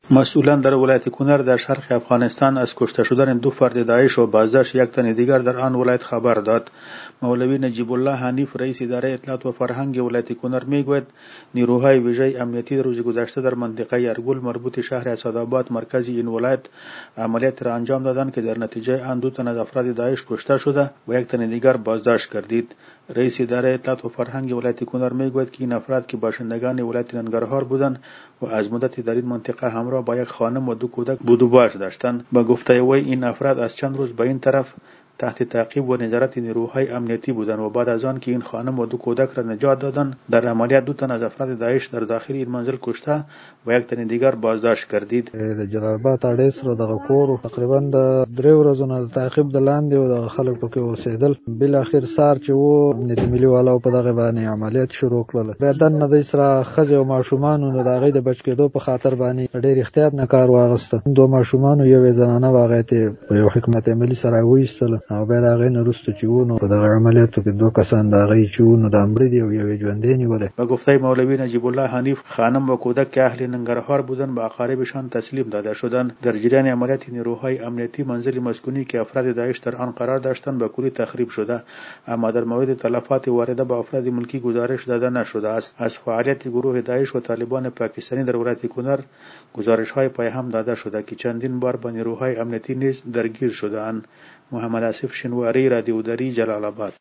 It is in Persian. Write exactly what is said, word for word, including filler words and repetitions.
مسئولان در ولایت کنر در شرق افغانستان از کشته شدن دو فرد داعش و بازداشت یک تن دیگر در آن ولایت خبر داد. مولوی نجیب الله حنیف رئیس اداره اطلاعات و فرهنگ ولایت کنر میگوید نیروهای ویژه امنیتی در روز گذشته در منطقه ارگل مربوط شهر اسدآباد مرکز این ولایت عملیات را انجام دادند که در نتیجه آن دو تن از افراد داعش کشته شده و یک تن دیگر بازداشت گردید. رئیس اداره اطلاعات و فرهنگ ولایت کنر میگوید که این افراد که باشندگان ولایت ننگرهار بودند و از مدتی در این منطقه همراه با یک خانم و دو کودک بود و باش داشتند. با گفته وی این افراد از چند روز به این طرف تحت تعقیب و نظارت نیروهای امنیتی بودند و بعد از آن که این خانم و دو کودک را نجات دادند در عملیات دو تن از افراد داعش در داخل این منزل کشته و یک تن دیگر بازداشت گردید. د جلال آباد اډې سره دغه کور تقریبا د درې ورځو نه د تعقیب د لاندې او د خلک پکې اوسېدل. بالاخره سار چې وو امنیتي ملي والو په دغه باندې عملیات شروع کړل. بیا دننه د سره ښځې او ماشومان نو د هغې د بچ کېدو په خاطر باندې ډېر احتیاط نه کار واخیسته. دوه ماشومان او یوې زنانه به هغې ته په یو حکمت عملي سره وایستله او بیا د هغې نه وروسته چې وو نو په دغه عملیاتو کې دوه کسان د هغې چې وو نو د مړه دي او یوې ژوندۍ نیولې. به گفته مولوی نجیب الله حنیف خانم و کودک که اهل ننگرهار بودند به اقاربشان تسلیم داده شدند. در جریان عملیات نیروهای امنیتی منزل مسکونی که افراد داعش در آن قرار داشتند به کلی تخریب شده، اما در مورد تلفات وارده به افراد ملکی گزارش داده نشده است. از فعالیت گروه داعش و طالبان پاکستانی در ولایت کنر گزارش‌های پیام داده شده که چندین بار با نیروهای امنیتی نیز درگیر شده‌اند. محمد آصف شنواری، رادیو دری، جلال آباد.